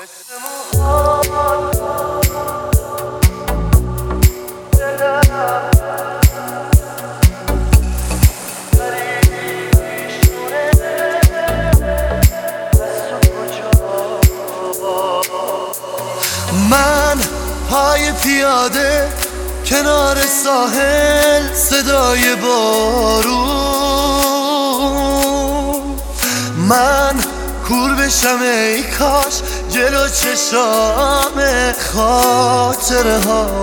من پای پیاده کنار ساحل، صدای بارون، من کور بشم ای کاش جلو چشام خاطره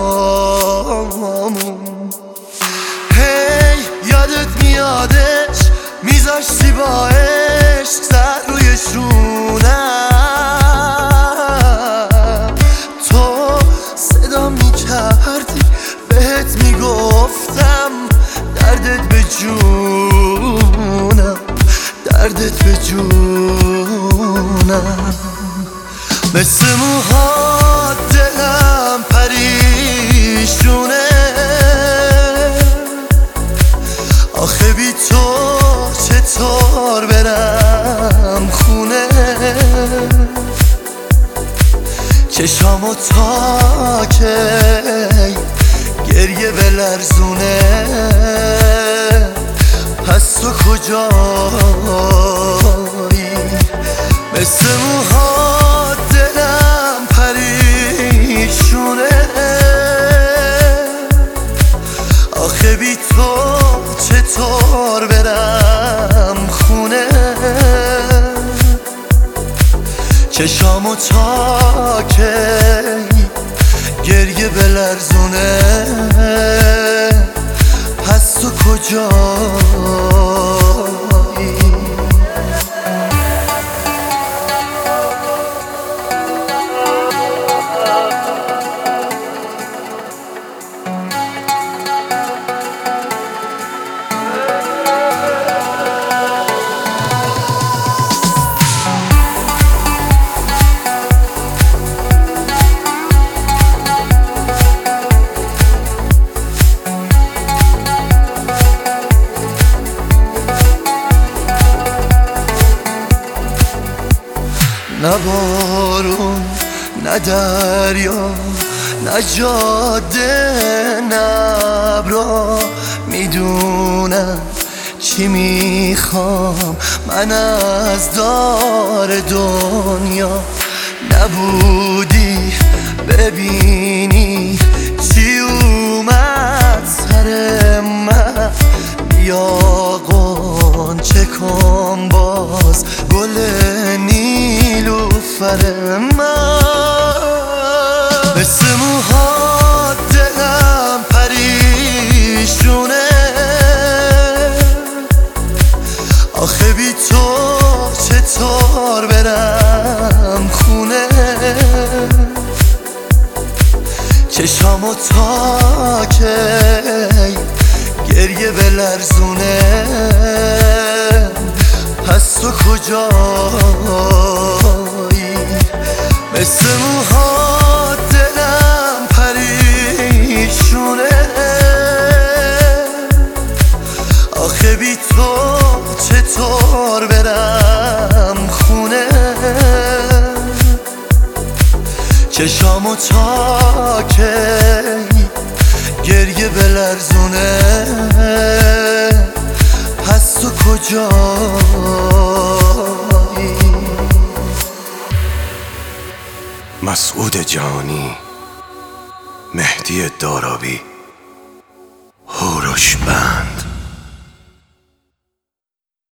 هامون. هی یادت میادش میذاشتی با عشق سر روی شونم، تو صدا میکردی بهت میگفتم دردت به جونم، دردت به جونم. مثل موهات دلم پریشونه، آخه بی تو چطور برم خونه؟ چشامو تا کی گریه بلرزونه، پس تو کجایی؟ مثل موهات دلم پریشونه، آخه بی تو چطور برم خونه؟ چشامو تا کی گریه بلرزونه، پس تو کجایی؟ نه بارون، نه دریا، نه جاده، نه ابرا میدونم چی میخوام من از دار دنیا. نبودی ببینی چی اومد سر من، یا غنچه کن باز گل نیلوفر من. مثل موهات دلم پریشونه، آخه بی تو چطور برم خونه؟ چشامو تا کی گریه بلرزونه، پس تو کجایی؟ مثل موهات دلم پریشونه، آخه بی تو چطور برم خونه؟ چشامو تا کی گریه بلرزونه، پس تو کجایی؟ مسعود جانی، مهدی دارابی، هوروش بند.